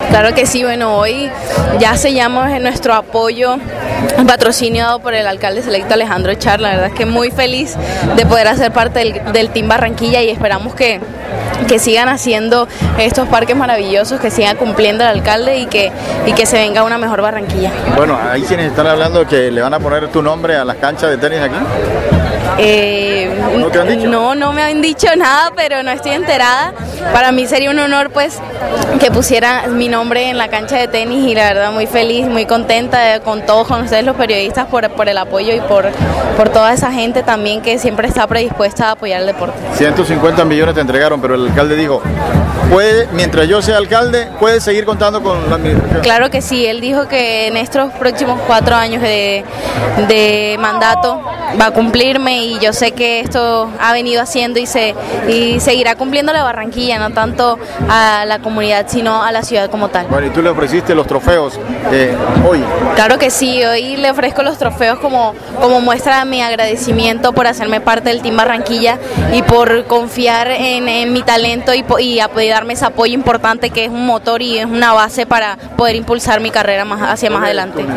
Claro que sí, bueno, hoy ya sellamos nuestro apoyo patrocinado por el alcalde electo Alejandro Char. La verdad es que muy feliz de poder hacer parte del Team Barranquilla y esperamos que sigan haciendo estos parques maravillosos, que sigan cumpliendo el alcalde y que se venga una mejor Barranquilla. Bueno, ahí quienes están hablando que le van a poner tu nombre a las canchas de tenis aquí. ¿No te han dicho? No me han dicho nada, pero no estoy enterada. Para mí sería un honor pues que pusieran mi nombre en la cancha de tenis y la verdad muy feliz, muy contenta con todos, con ustedes los periodistas por el apoyo y por toda esa gente también que siempre está predispuesta a apoyar el deporte. 150 millones te entregaron, pero el alcalde dijo, mientras yo sea alcalde, puede seguir contando con la administración. Claro que sí, él dijo que en estos próximos 4 años de mandato va a cumplirme y yo sé que esto ha venido haciendo y seguirá cumpliendo la Barranquilla, no tanto a la comunidad sino a la ciudad como tal. Bueno, y tú le ofreciste los trofeos hoy. Claro que sí, hoy le ofrezco los trofeos como muestra de mi agradecimiento por hacerme parte del Team Barranquilla y por confiar en mi talento y darme ese apoyo importante que es un motor y es una base para poder impulsar mi carrera hacia más adelante.